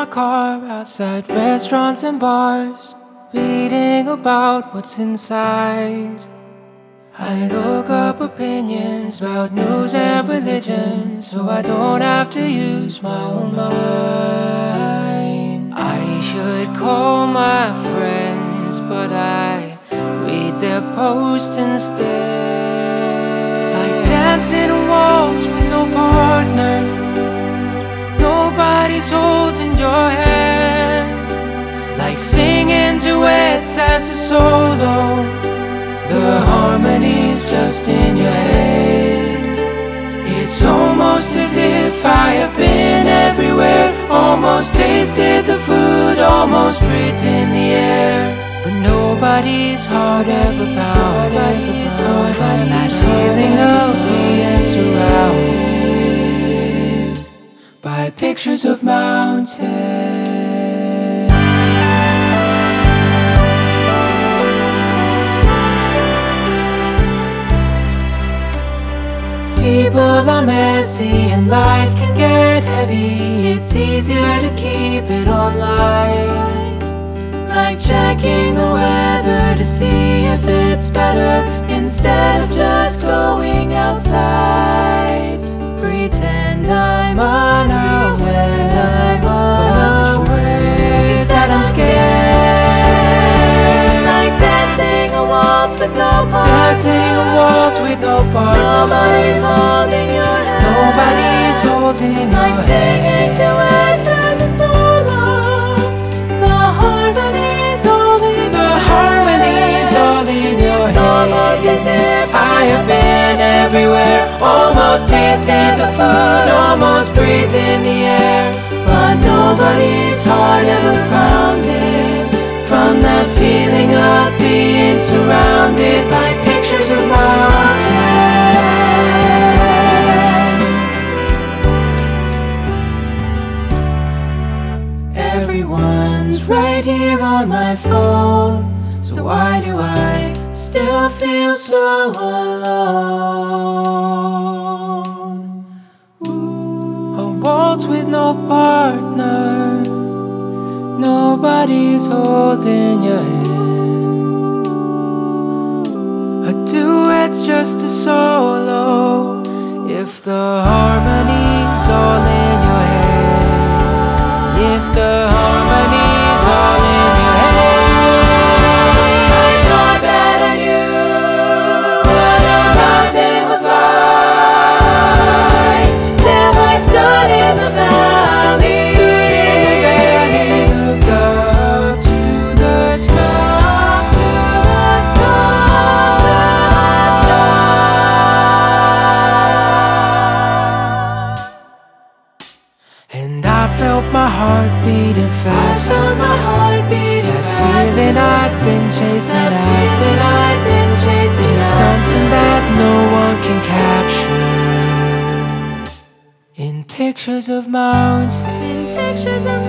my car outside restaurants and bars, reading about what's inside. I look up opinions about news and religion, so I don't have to use my own mind. I should call my friends, but I read their posts instead. Like dancing a waltz with no partner, nobody's holding your hand. Like singing duets as a solo, the harmony's just in your head. It's almost as if I have been everywhere, almost tasted the food, almost breathed in the air. But nobody's heart ever pounded from that feeling of being surrounded by pictures of mountains. People are messy and life can get heavy. It's easier to keep it online, like checking the weather to see if it's better, instead of just going outside. Pretend I'm unaware, that I'm scared. Like dancing a waltz with no partner, dancing a waltz with no partner. Nobody's holding your hand, nobody's holding your hand. Like singing duets as a solo, the harmony's all in your head. The harmony's all in your head. It's almost as if I have been everywhere, almost tasted the food, almost breathed in the air. But nobody's heart ever pounded from that feeling of being surrounded by pictures of mountains. Everyone's right here on my phone, so why do I still feel so alone? A waltz with no partner, nobody's holding your hand. A duet's just a solo if the harmony's all in your head. If the harmony's all in your head. I thought that I knew what a mountain was like, till I stood in the valley. Look up to the sky, and I felt my heart beating faster. I felt my heart beating faster. That feeling I'd been chasing after, is something that no one can capture in pictures of mountains.